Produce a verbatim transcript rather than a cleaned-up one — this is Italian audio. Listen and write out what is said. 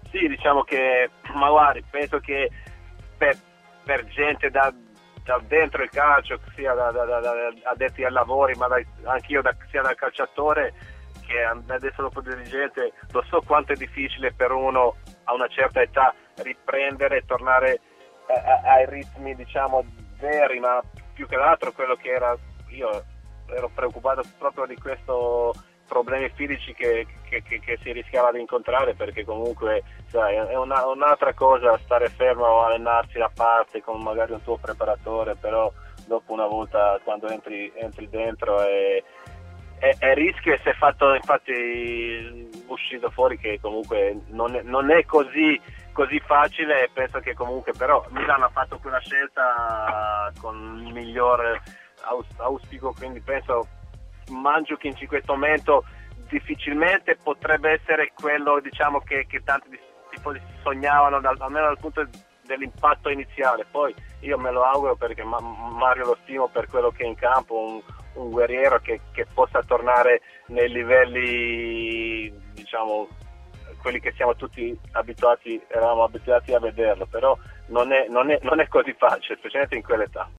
Sì, diciamo che, ma guardi, penso che per, per gente da, da dentro il calcio, sia da, da, da, da addetti ai lavori, ma da, anch'io da, sia da calciatore che adesso dopo dirigente, lo so quanto è difficile per uno a una certa età riprendere e tornare a, a, ai ritmi, diciamo, veri, ma più che altro quello che era, io ero preoccupato proprio di questo problemi fisici che, che, che, che si rischiava di incontrare, perché comunque sai, è una, un'altra cosa stare fermo o allenarsi a parte con magari un tuo preparatore, però dopo una volta quando entri, entri dentro è, è, è rischio, e si è fatto infatti uscito fuori che comunque non è, non è così, così facile, e penso che comunque però Milan ha fatto quella scelta con il miglior auspico, quindi penso Mandžukić in questo momento difficilmente potrebbe essere quello, diciamo, che, che tanti tifosi sognavano, dal, almeno dal punto dell'impatto iniziale. Poi io me lo auguro, perché Ma, Mario lo stimo per quello che è in campo, un, un guerriero che, che possa tornare nei livelli, diciamo, quelli che siamo tutti abituati, eravamo abituati a vederlo, però non è, non è, non è così facile, specialmente in quell'età.